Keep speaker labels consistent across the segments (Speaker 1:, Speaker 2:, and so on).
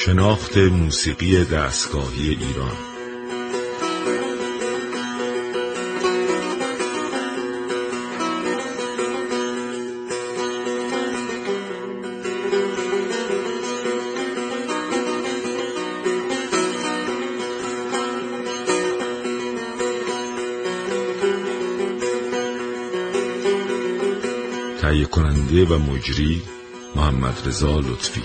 Speaker 1: شناخت موسیقی دستگاهی ایران. تهیه کننده و مجری محمد رضا لطفی.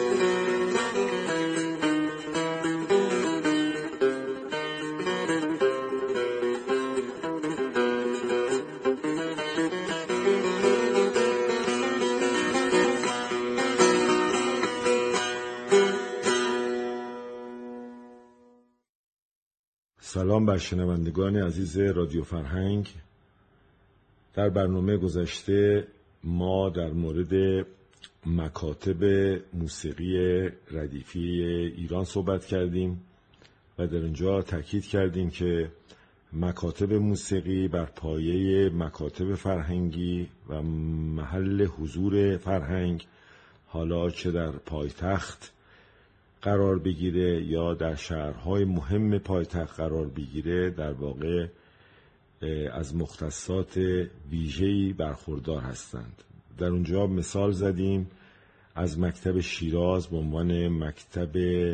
Speaker 1: سلام بر شنوندگان عزیز رادیو فرهنگ. در برنامه گذشته ما در مورد مکاتب موسیقی ردیفی ایران صحبت کردیم و در اینجا تاکید کردیم که مکاتب موسیقی بر پایه مکاتب فرهنگی و محل حضور فرهنگ، حالا چه در پایتخت قرار بگیره یا در شهرهای مهم پایتخت قرار بگیره، در واقع از مختصات ویژه‌ای برخوردار هستند. در اونجا مثال زدیم از مکتب شیراز به عنوان مکتب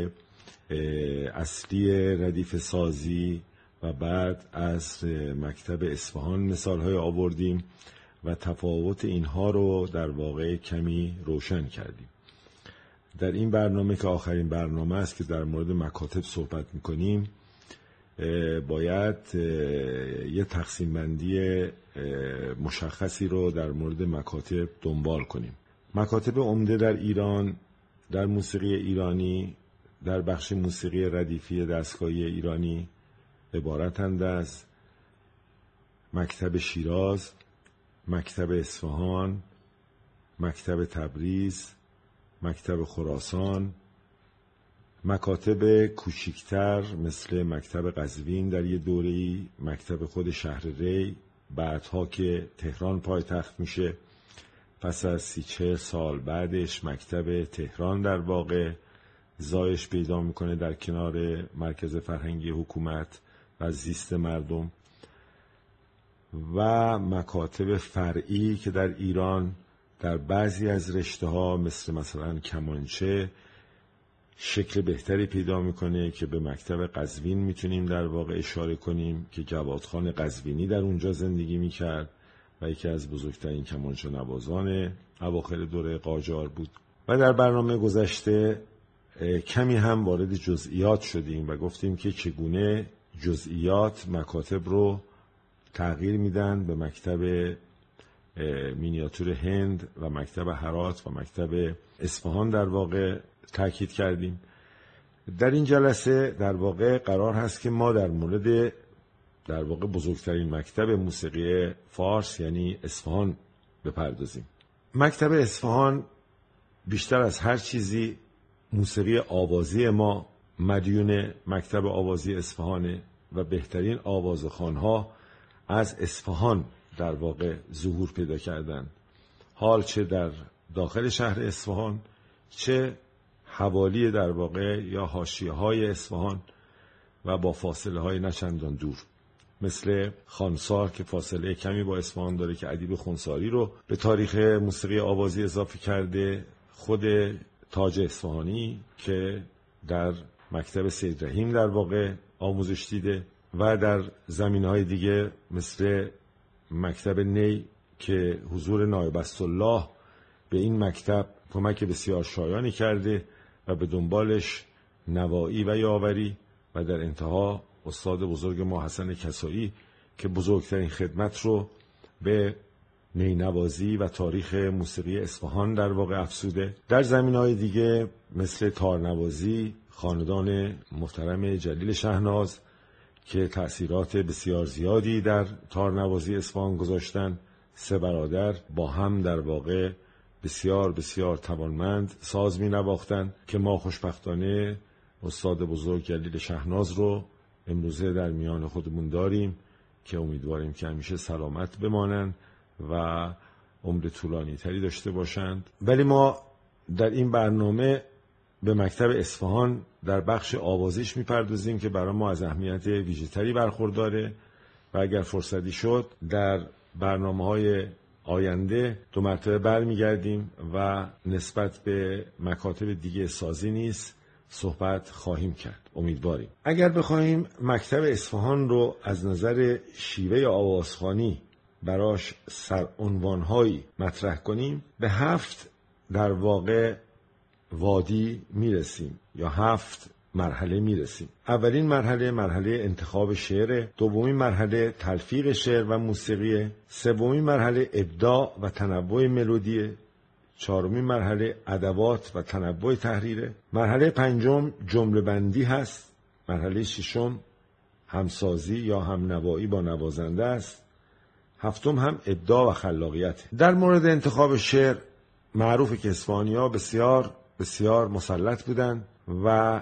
Speaker 1: اصلی ردیف سازی و بعد از مکتب اصفهان مثالهای آوردیم و تفاوت اینها رو در واقع کمی روشن کردیم. در این برنامه که آخرین برنامه است که در مورد مکاتب صحبت میکنیم، باید یه تقسیم بندی مشخصی رو در مورد مکاتب دنبال کنیم. مکاتب عمده در ایران، در موسیقی ایرانی، در بخش موسیقی ردیفی دستگاهی ایرانی عبارتند از مکتب شیراز، مکتب اصفهان، مکتب تبریز، مکتب خراسان، مکاتب کوچکتر مثل مکتب قزوین در یه دوره‌ای، مکتب خود شهر ری، بعدها که تهران پایتخت میشه، پس از 30-40 سال بعدش مکتب تهران در واقع زایش پیدا میکنه در کنار مرکز فرهنگی حکومت و زیست مردم، و مکاتب فرعی که در ایران در بعضی از رشته‌ها مثلا کمانچه شکل بهتری پیدا میکنه که به مکتب قزوین میتونیم در واقع اشاره کنیم که جوادخان قزوینی در اونجا زندگی میکرد و یکی از بزرگترین کمانچه نوازان اواخر دوره قاجار بود. و در برنامه گذشته کمی هم وارد جزئیات شدیم و گفتیم که چگونه جزئیات مکاتب رو تغییر میدن به مکتب مینیاتور هند و مکتب هرات و مکتب اصفهان در واقع تاکید کردیم. در این جلسه در واقع قرار هست که ما در مورد در واقع بزرگترین مکتب موسیقی فارس یعنی اصفهان بپردازیم. مکتب اصفهان بیشتر از هر چیزی موسیقی آوازی ما مدیون مکتب آوازی اصفهانه و بهترین آوازخوان‌ها از اصفهان در واقع ظهور پیدا کردند، حال چه در داخل شهر اصفهان چه حوالی در واقع یا حاشیه‌های اصفهان و با فاصله‌های نچندان دور، مثل خانسار که فاصله کمی با اصفهان داره که ادیب خونساری رو به تاریخ موسیقی آوازی اضافه کرده، خود تاج اصفهانی که در مکتب سید رحیم در واقع آموزش دیده، و در زمینه‌های دیگه مثل مکتب نی که حضور نایب اسطالله به این مکتب کمک بسیار شایانی کرده و به دنبالش نوایی و یاوری، و در انتها استاد بزرگ ما حسن کسایی که بزرگترین خدمت رو به نینوازی و تاریخ موسیقی اصفهان در واقع افزوده. در زمینه‌های دیگه مثل تارنوازی خاندان محترم جلیل شهناز که تأثیرات بسیار زیادی در تارنوازی اصفهان گذاشتن، 3 برادر با هم در واقع بسیار بسیار توانمند ساز می نواختن که ما خوشبختانه استاد بزرگ جلیل شهناز رو امروزه در میان خودمون داریم که امیدواریم که همیشه سلامت بمانند و عمر طولانی تری داشته باشند. ولی ما در این برنامه به مکتب اصفهان در بخش آوازیش میپردازیم که برای ما از اهمیت ویژه‌تری برخورداره و اگر فرصتی شد در برنامه‌های آینده 2 مرتبه برمیگردیم و نسبت به مکاتب دیگه سازی نیز صحبت خواهیم کرد. امیدواریم. اگر بخوایم مکتب اصفهان رو از نظر شیوه آوازخوانی براش سرعنوان‌هایی مطرح کنیم، به 7 در واقع وادی میرسیم یا 7 مرحله میرسیم. اولین مرحله انتخاب شعر، دومین مرحله تلفیق شعر و موسیقی، سومین مرحله ابداع و تنوع ملودی، چهارمین مرحله ادوات و تنوع تحریره، مرحله پنجم جمله بندی هست، مرحله ششم همسازی یا همنوایی با نوازنده است، هفتم هم ابداع و خلاقیت. در مورد انتخاب شعر معروفه که اصفهانی‌ها بسیار بسیار مسلط بودند و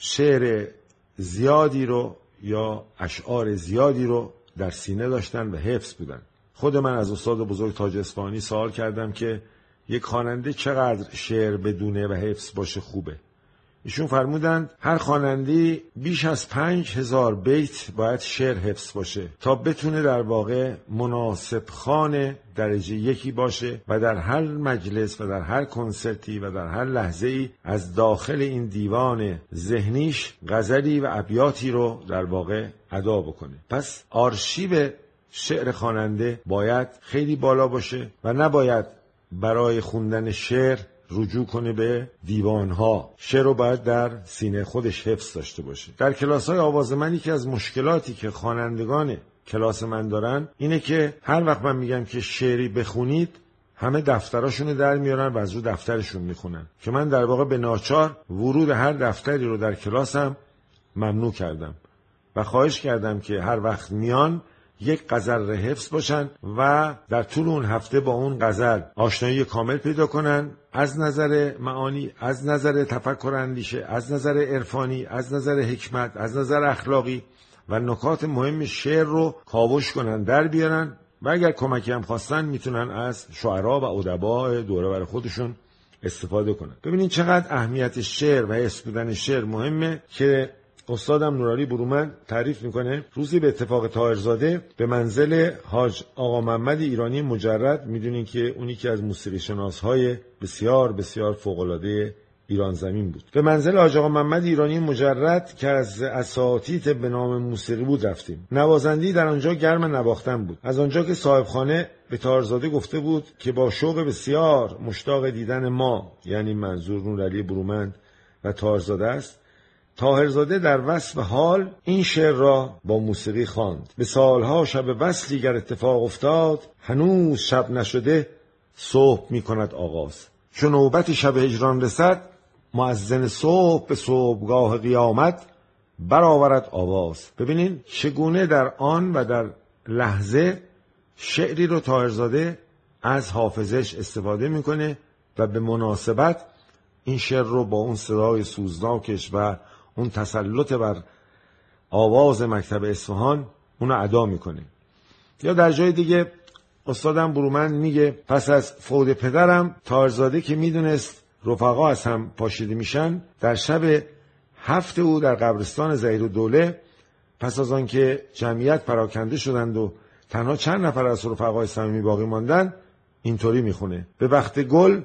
Speaker 1: شعر زیادی رو یا اشعار زیادی رو در سینه داشتن و حفظ بودن. خود من از استاد بزرگ تاج اصفهانی سوال کردم که یک خواننده چقدر شعر بدونه و حفظ باشه خوبه. ایشون فرمودند هر خواننده بیش از 5000 بیت باید شعر حفظ باشه تا بتونه در واقع مناسب خوان درجه یکی باشه و در هر مجلس و در هر کنسرتی و در هر لحظه‌ای از داخل این دیوان ذهنیش غزلی و ابیاتی رو در واقع ادا بکنه. پس آرشیو شعر خواننده باید خیلی بالا باشه و نباید برای خوندن شعر رجوع کنه به دیوانها. شعر رو باید در سینه خودش حفظ داشته باشه. در کلاس‌های آواز من یکی از مشکلاتی که خوانندگان کلاس من دارن اینه که هر وقت من میگم که شعری بخونید همه دفتراشونو در میارن و از رو دفترشون میخونن که من در واقع به ناچار ورود هر دفتری رو در کلاسم ممنوع کردم و خواهش کردم که هر وقت میان یک غزل حفظ باشن و در طول اون هفته با اون غزل آشنایی کامل پیدا کنن، از نظر معانی، از نظر تفکر اندیشه، از نظر عرفانی، از نظر حکمت، از نظر اخلاقی و نکات مهم شعر رو کاوش کنن، در بیارن و اگر کمکی هم خواستن میتونن از شعرا و ادبا دوره بر خودشون استفاده کنن. ببینید چقدر اهمیت شعر و حفظ بودن شعر مهمه که استادم نورعلی برومند تعریف میکنه. روزی به اتفاق طاهرزاده به منزل حاج آقا محمد ایرانی مجرد، میدونین که اونی که از موسیقی شناسهای بسیار بسیار فوق‌العاده ایران زمین بود، به منزل حاج آقا محمد ایرانی مجرد که از اساتید به نام موسیقی بود رفتیم. نوازندی در آنجا گرم نواختن بود. از آنجا که صاحبخانه به طاهرزاده گفته بود که با شوق بسیار مشتاق دیدن ما، یعنی منظور نورعلی برومند و طاهرزاده است، طاهرزاده در وصف حال این شعر را با موسیقی خواند. به سالها شب وصلی گر اتفاق افتاد، هنوز شب نشده صبح می کند آغاز. چون نوبت شب هجران رسد، مؤذن صبح به صبحگاه قیامت برآورد آواز. ببینین چگونه در آن و در لحظه شعری رو طاهرزاده از حافظش استفاده میکنه و به مناسبت این شعر رو با اون صدای سوزناکش و اون تسلط بر آواز مکتب اصفهان اونو ادا میکنه. یا در جای دیگه استادم برومند میگه پس از فوت پدرم طاهرزاده که میدونست رفقا از هم پاشیده میشن، در شب 7 او در قبرستان ظهیرالدوله پس از آن که جمعیت پراکنده شدند و تنها چند نفر از رفقای صمیمی باقی ماندن، اینطوری میخونه: به بخت گل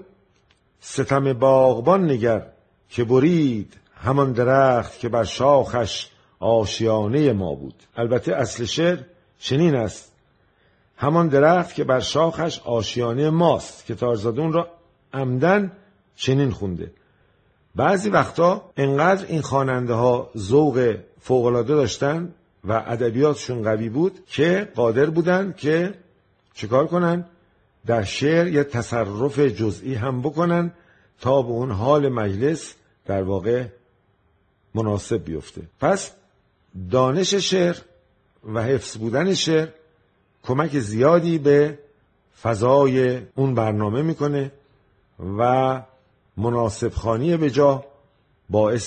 Speaker 1: ستم باغبان نگر، که برید همان درخت که بر شاخش آشیانه ما بود. البته اصل شعر چنین است: همان درخت که بر شاخش آشیانه ماست، که طاهرزاده اون را عمدن چنین خونده. بعضی وقتا انقدر این خواننده ها ذوق فوق‌العاده داشتن و ادبیاتشون قوی بود که قادر بودن که چیکار کنن؟ در شعر یه تصرف جزئی هم بکنن تا به اون حال مجلس در واقع مناسب بیفته. پس دانش شعر و حفظ بودن شعر کمک زیادی به فضای اون برنامه میکنه و مناسب خوانی به جا باعث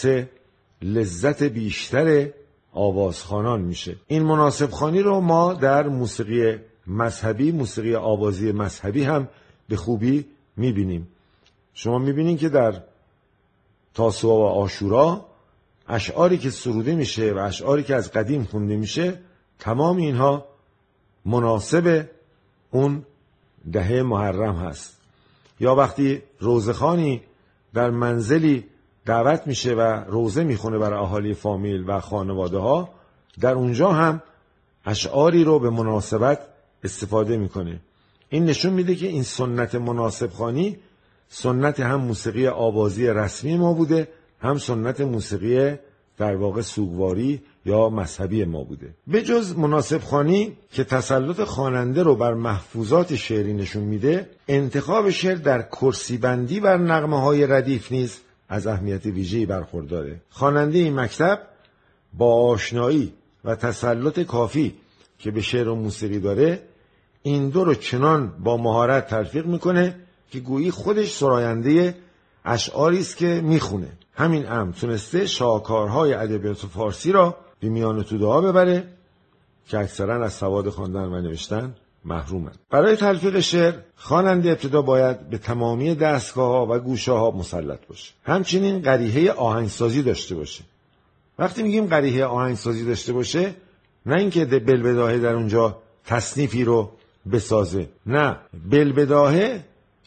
Speaker 1: لذت بیشتر آوازخوانان میشه. این مناسب خوانی رو ما در موسیقی مذهبی، موسیقی آوازی مذهبی هم به خوبی میبینیم. شما میبینین که در تاسوعا و عاشورا، اشعاری که سروده میشه و اشعاری که از قدیم خونده میشه، تمام اینها مناسب اون دهه محرم هست. یا وقتی روزخوانی در منزلی دعوت میشه و روزه میخونه برای اهالی فامیل و خانواده ها، در اونجا هم اشعاری رو به مناسبت استفاده میکنه. این نشون میده که این سنت مناسب خوانی سنت هم موسیقی آوازی رسمی ما بوده، هم سنت موسیقی در واقع سوگواری یا مذهبی ما بوده. به جز مناسب خوانی که تسلط خواننده رو بر محفوظات شعری نشون میده، انتخاب شعر در کرسی بندی بر نغمه های ردیف نیز از اهمیت ویژه‌ای برخورداره. خواننده این مکتب با آشنایی و تسلط کافی که به شعر و موسیقی داره، این دو رو چنان با مهارت تلفیق میکنه که گویی خودش سراینده اشعاری است که میخونه. همین امر تونسته شاهکارهای ادبیات فارسی را به میان توده ها ببره که اکثرا از سواد خواندن و نوشتن محرومند. برای تلفیق شعر خواننده ابتدا باید به تمامی دستگاه‌ها و گوشه‌ها مسلط باشه. همچنین قریحه آهنگسازی داشته باشه. وقتی میگیم قریحه آهنگسازی داشته باشه، نه اینکه بالبداهه در اونجا تصنیفی رو بسازه، نه، بالبداهه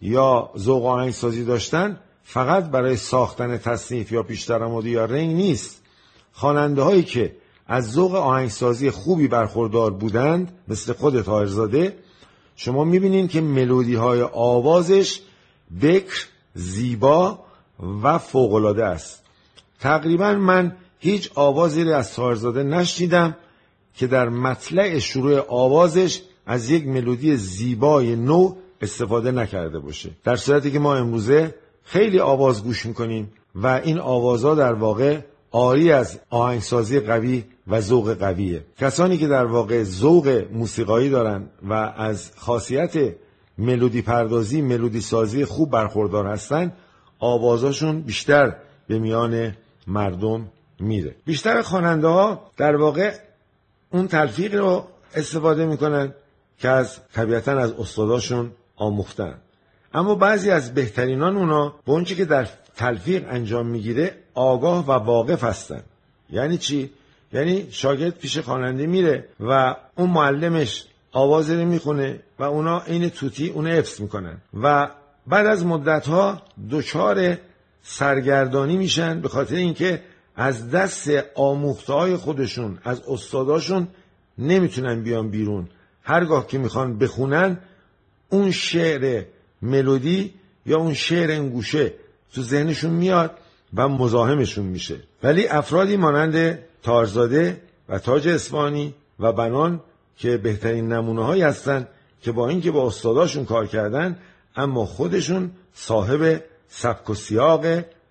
Speaker 1: یا ذوق آهنگسازی داشتن فقط برای ساختن تصنیف یا پیش‌درآمدی یا رنگ نیست. خواننده هایی که از ذوق آهنگسازی خوبی برخوردار بودند، مثل خود طاهرزاده، شما میبینین که ملودی های آوازش بکر، زیبا و فوق‌العاده است. تقریبا من هیچ آوازی را از طاهرزاده نشنیدم که در مطلع شروع آوازش از یک ملودی زیبای نو استفاده نکرده باشه. در صورتی که ما امروزه خیلی آواز گوش میکنیم و این آوازها در واقع عاری از آهنگسازی قوی و ذوق قویه. کسانی که در واقع ذوق موسیقایی دارن و از خاصیت ملودی پردازی، ملودی سازی خوب برخوردار هستن، آوازاشون بیشتر به میان مردم میره. بیشتر خواننده ها در واقع اون تلفیق رو استفاده میکنن که از طبیعتاً از استاداشون آموختن. اما بعضی از بهترینان اونا به اون چی که در تلفیق انجام میگیره آگاه و واقف هستن. یعنی چی؟ یعنی شاگرد پیش خواننده میره و اون معلمش آواز رو میخونه و اونا این توتی اون حفظ میکنن و بعد از مدتها دچار سرگردانی میشن، به خاطر اینکه از دست آموخته‌های خودشون، از استاداشون نمیتونن بیان بیرون. هرگاه که میخوان بخونن، اون شعر ملودی یا اون شعر انگوشه تو ذهنشون میاد و مزاحمشون میشه. ولی افرادی مانند طاهرزاده و تاج اصفهانی و بنان که بهترین نمونه هایی هستن که با اینکه با استاداشون کار کردن، اما خودشون صاحب سبک و سیاق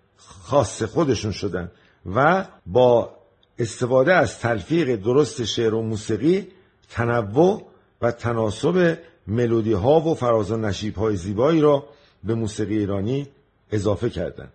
Speaker 1: خاص خودشون شدن و با استفاده از تلفیق درست شعر و موسیقی تنوع و تناسب ملودی ها و فراز و نشیب های زیبایی را به موسیقی ایرانی اضافه کردند.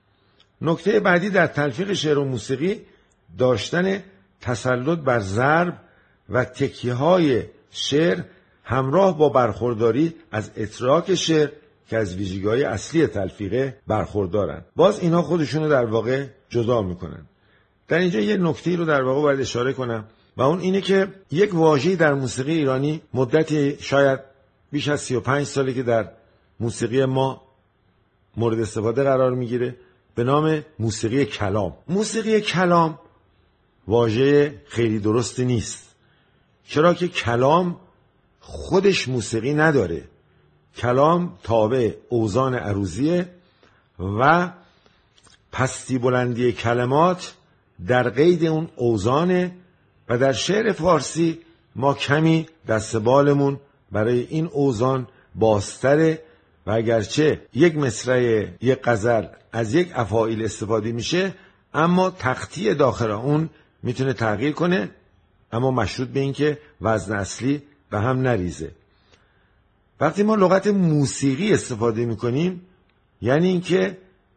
Speaker 1: نکته بعدی در تلفیق شعر و موسیقی داشتن تسلط بر ضرب و تکیه های شعر همراه با برخورداری از اتراک شعر که از ویژگی‌های اصلی تلفیقه برخوردارن. باز اینا خودشونو در واقع جدا میکنن. در اینجا یه نکته رو در واقع باید اشاره کنم و اون اینه که یک واژه‌ای در موسیقی ایرانی مدتی شاید بیش از 35 ساله که در موسیقی ما مورد استفاده قرار میگیره به نام موسیقی کلام. موسیقی کلام واژه خیلی درستی نیست، چرا که کلام خودش موسیقی نداره. کلام تابع اوزان عروضیه و پستی بلندی کلمات در قید اون اوزانه و در شعر فارسی ما کمی دستبالمون برای این اوزان بازتره و اگرچه یک مصرع یک غزل از یک افاعیل استفاده میشه، اما تختی داخل اون میتونه تغییر کنه، اما مشروط به این که وزن اصلی به هم نریزه. وقتی ما لغت موسیقی استفاده میکنیم یعنی اینکه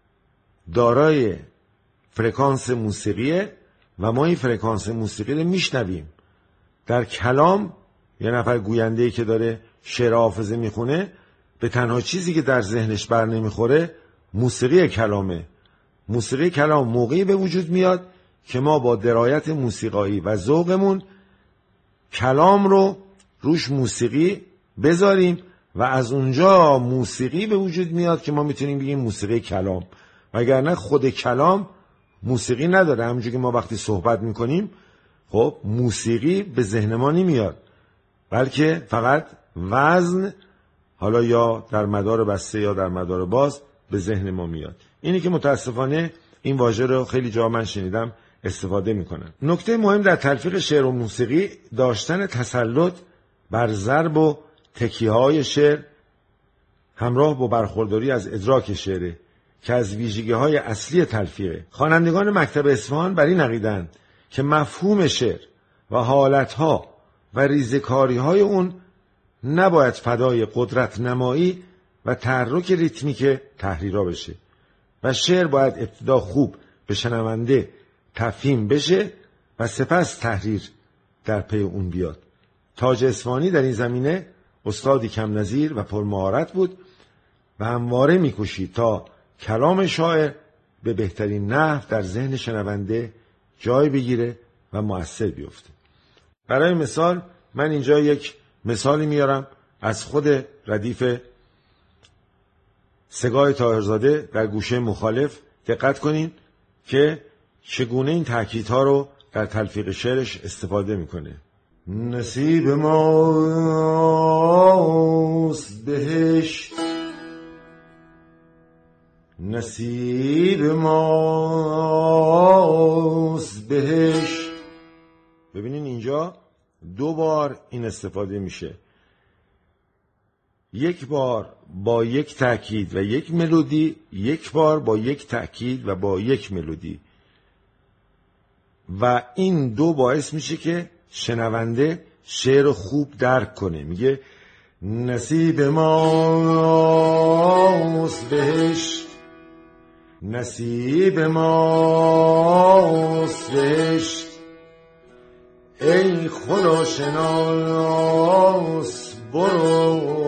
Speaker 1: دارای فرکانس موسیقیه و ما این فرکانس موسیقی رو میشنویم. در کلام یه نفر گوینده‌ای که داره شعر حافظه میخونه به تنها چیزی که در ذهنش بر نمیخوره موسیقی کلامه موسیقی کلام موقعی به وجود میاد که ما با درایت موسیقایی و ذوقمون کلام رو روش موسیقی بذاریم و از اونجا موسیقی به وجود میاد که ما میتونیم بگیم موسیقی کلام. وگرنه خود کلام موسیقی نداره. همونجوری که ما وقتی صحبت میکنیم خب موسیقی به ذهن ما نمیاد، بلکه فقط وزن، حالا یا در مدار بسته یا در مدار باز، به ذهن ما میاد. اینی که متاسفانه این واژه رو خیلی جا من شنیدم استفاده میکنن. نکته مهم در تلفیق شعر و موسیقی داشتن تسلط بر ضرب و تکیه‌های شعر همراه با برخورداری از ادراک شعره که از ویژگی‌های اصلی تلفیقه. خوانندگان مکتب اصفهان بر این عقیده‌اند که مفهوم شعر و حالتها و ریزکاری‌های اون نباید فدای قدرت نمایی و تحرک ریتمیک تحریرها بشه و شعر باید ابتدا خوب به شنونده تفهیم بشه و سپس تحریر در پی اون بیاد. تاج اصفهانی در این زمینه استادی کم نظیر و پرمهارت بود و همواره می‌کوشید تا کلام شاعر به بهترین نحو در ذهن شنونده جای بگیره و مؤثر بیفته. برای مثال من اینجا یک مثالی میارم از خود ردیف سگاه طاهرزاده در گوشه مخالف. دقت کنین که چگونه این تأکیدها رو در تلفیق شعرش استفاده میکنه. نصیب ماست بهشت، نصیب ماست بهشت. ببینین اینجا 2 بار این استفاده میشه، 1 بار با 1 تأکید و 1 ملودی، 1 بار با 1 تأکید و با 1 ملودی، و این 2 باعث میشه که شنونده شعر خوب درک کنه. میگه نصیب ماست بهشت، نصیب ماست بهشت، ای خدا شناس برو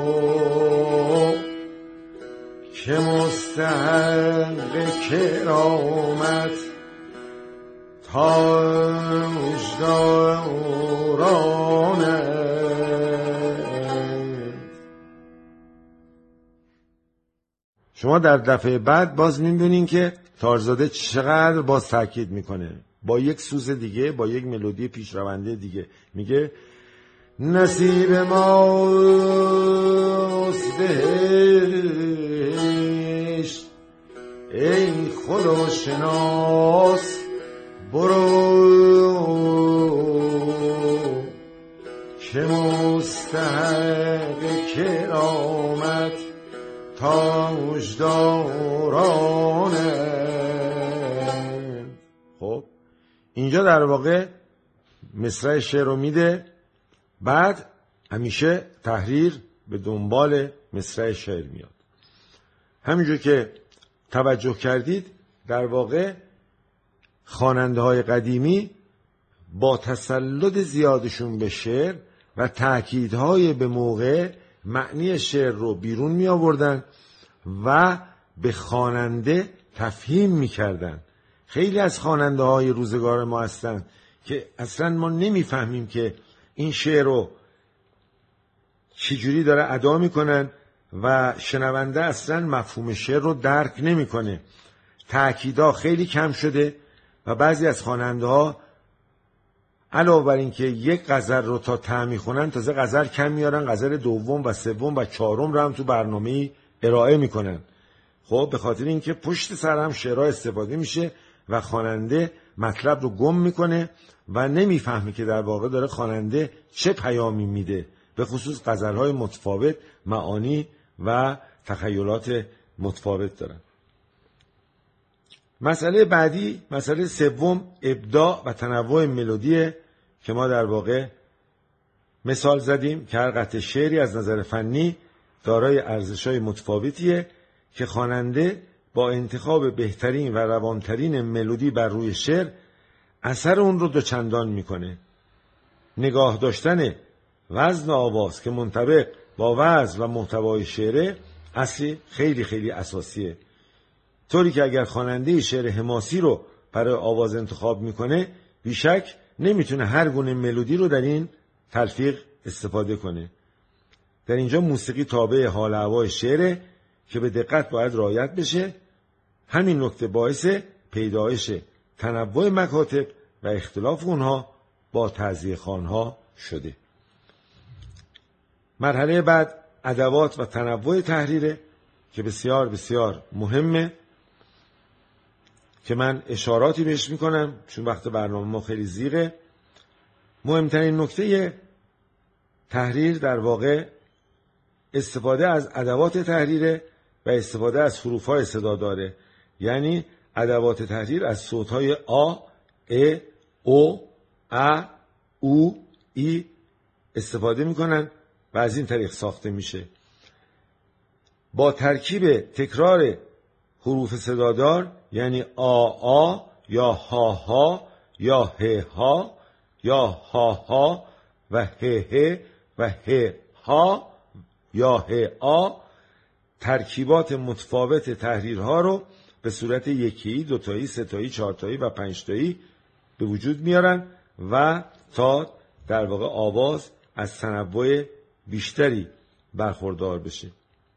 Speaker 1: که مستحق کرامت تاجدارانه. شما در دفعه بعد باز می‌بینین که طاهرزاده چقدر باز تاکید میکنه با 1 سوز دیگه، با 1 ملودی پیشرونده دیگه. میگه نصیب ماست بهشت، ای خدا شناس برو که مستحق کرامت تاجدارانه. خب اینجا در واقع مصرع شعر رو میده، بعد همیشه تحریر به دنبال مصرع شعر میاد. همینجور که توجه کردید در واقع خواننده های قدیمی با تسلط زیادشون به شعر و تأکیدهای به موقع معنی شعر رو بیرون می آوردن و به خواننده تفهیم می کردن. خیلی از خواننده های روزگار ما هستن که اصلا ما نمی فهمیم که این شعر رو چجوری داره ادا می کنن و شنونده اصلا مفهوم شعر رو درک نمی کنه. تأکیدها خیلی کم شده و بعضی از خواننده ها علاوه بر این که 1 غزل رو تا ته میخونن، تازه غزل کم میارن، غزل 2 و 3 و 4 رو هم تو برنامه ارائه میکنن. خب به خاطر اینکه پشت سر هم شعرها استفاده میشه و خواننده مطلب رو گم میکنه و نمیفهمه که در واقع داره خواننده چه پیامی میده. به خصوص غزلهای متفاوت معانی و تخیلات متفاوت دارن. مسئله بعدی، مسئله 3، ابداع و تنوع ملودیه که ما در واقع مثال زدیم که هر قطعه شعری از نظر فنی دارای ارزش‌های متفاوتیه که خواننده با انتخاب بهترین و روانترین ملودی بر روی شعر اثر اون رو دوچندان میکنه. نگاه داشتن وزن آواز که منطبق با وزن و محتوای شعره اصلی خیلی خیلی اساسیه. طوری که اگر خواننده شعر حماسی رو برای آواز انتخاب میکنه بیشک نمیتونه هر گونه ملودی رو در این تلفیق استفاده کنه. در اینجا موسیقی تابع حال و هوای شعره که به دقت باید رعایت بشه. همین نکته باعث پیدایش تنوع مکاتب و اختلاف اونها با تعزیه خوانها شده. مرحله بعد ادوات و تنوع تحریره که بسیار بسیار مهمه که من اشاراتی بهش میکنم چون وقت برنامه ما خیلی زیغه. مهمترین نکته تحریر در واقع استفاده از ادوات تحریره و استفاده از حروف‌های صدا داره. یعنی ادوات تحریر از صوت‌های آ، ا، او، ا، او، ای استفاده میکنن و از این طریق ساخته میشه. با ترکیب تکرار حروف صدادار یعنی آ یا ها یا ها یا ها و ه و ها یا آ ترکیبات متفاوت تحریرها رو به صورت یکی، دوتایی، سه‌تایی، چهارتایی و پنجتایی به وجود میارن و تا در واقع آواز از تنوع بیشتری برخوردار بشه.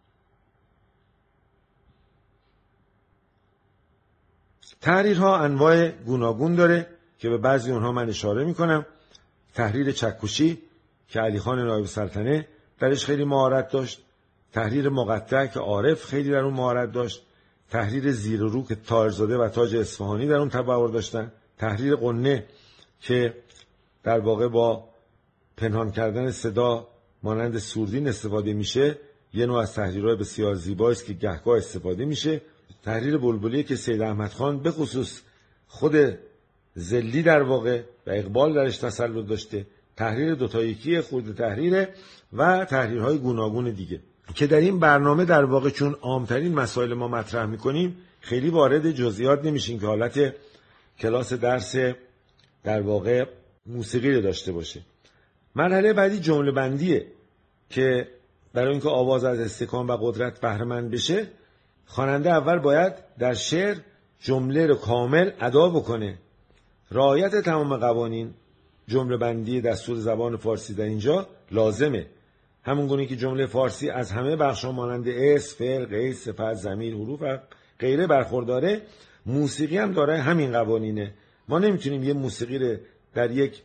Speaker 1: تحریرها انواع گوناگون داره که به بعضی اونها من اشاره میکنم. تحریر چکشی که علیخان نایب السلطنه درش خیلی مهارت داشت. تحریر مقطع که عارف خیلی در اون مهارت داشت. تحریر زیر رو که طاهرزاده و تاج اصفهانی در اون تبحر داشتن. تحریر قنه که در واقع با پنهان کردن صدا مانند سوردین استفاده میشه، یه نوع از تحریرهای بسیار زیبایی است که گهگاه استفاده میشه. تحریر بلبلی که سید احمد خان به خصوص خود زلی در واقع و اقبال درش تسلط داشته. تحریر دوتاییکی خود تحریره و تحریرهای گوناگون دیگه که در این برنامه در واقع چون عامترین مسائل ما مطرح میکنیم خیلی وارد جزئیات نمیشیم که حالت کلاس درس در واقع موسیقی رو داشته باشه. مرحله بعدی جمله بندیه که برای اینکه آواز از استحکام و قدرت بهره مند بشه خواننده اول باید در شعر جمله رو کامل ادا بکنه. رعایت تمام قوانین جمله بندی دستور زبان فارسی در اینجا لازمه. همون گونه که جمله فارسی از همه بخش‌ها مانند اسم، فعل، قید، صفت، ضمیر، حروف و غیره برخورداره، موسیقی هم داره همین قوانینه. ما نمیتونیم یه موسیقی رو در یک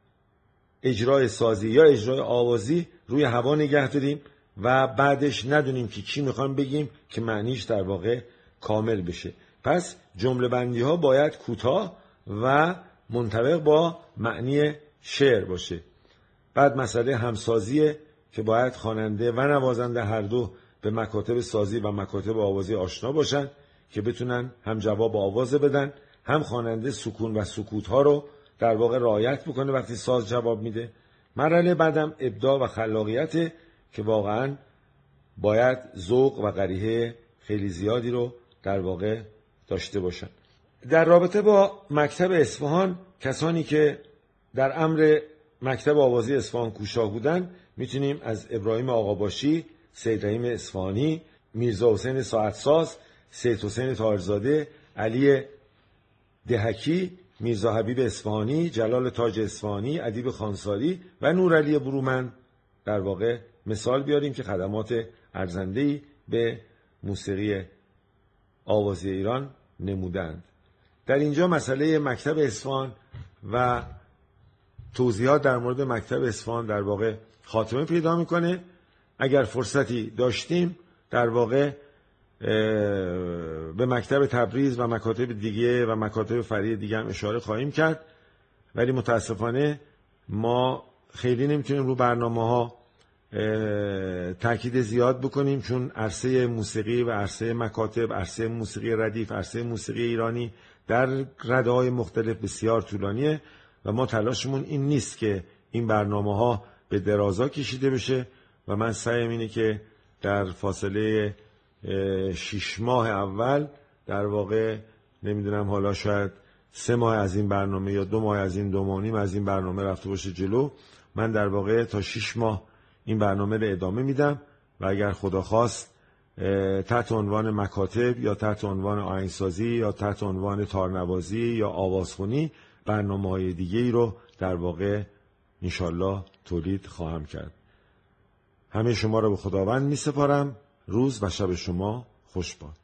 Speaker 1: اجرای سازی یا اجرای آوازی روی هوا نگه داریم و بعدش ندونیم که چی میخوام بگیم که معنیش در واقع کامل بشه. پس جمله بندی ها باید کوتاه و منطبق با معنی شعر باشه. بعد مسئله همسازیه که باید خواننده و نوازنده هر دو به مکاتب سازی و مکاتب آوازی آشنا باشن که بتونن هم جواب آواز بدن، هم خواننده سکون و سکوت ها رو در واقع رعایت بکنه وقتی ساز جواب میده. مرحله بعدم ابداع و خلاقیت که واقعا باید ذوق و قریحه خیلی زیادی رو در واقع داشته باشن. در رابطه با مکتب اصفهان، کسانی که در امر مکتب آوازی اصفهان کوشا بودن میتونیم از ابراهیم آقاباشی، سید رحیم اصفهانی، میرزا حسین ساعتساز، سید حسین طاهرزاده، علی دهکی، میرزا حبیب اصفهانی، جلال تاج اصفهانی، ادیب خانساری و نورعلی برومند در واقع مثال بیاریم که خدمات ارزنده‌ای به موسیقی آوازی ایران نمودند. در اینجا مسئله مکتب اصفهان و توضیحات در مورد مکتب اصفهان در واقع خاتمه پیدا میکنه. اگر فرصتی داشتیم در واقع به مکتب تبریز و مکاتب دیگه و مکاتب فرعی دیگه هم اشاره خواهیم کرد، ولی متاسفانه ما خیلی نمیتونیم رو برنامه‌ها تاکید زیاد بکنیم چون عرصه موسیقی و عرصه مکاتب، عرصه موسیقی ردیف، عرصه موسیقی ایرانی در رده‌های مختلف بسیار طولانیه و ما تلاشمون این نیست که این برنامه‌ها به درازا کشیده بشه و من سعیم اینه که در فاصله 6 ماه اول در واقع نمیدونم حالا شاید 3 ماه از این برنامه یا 2 ماه از این 2 ماه و نیم از این برنامه رفته باشه جلو، من در واقع تا 6 ماه این برنامه رو ادامه میدم و اگر خدا خواست تحت عنوان مکاتب یا تحت عنوان آهنگسازی یا تحت عنوان تارنوازی یا آوازخونی برنامه‌های دیگه‌ای رو در واقع انشالله تولید خواهم کرد. همه شما را به خداوند می سپارم. روز و شب شما خوش باد.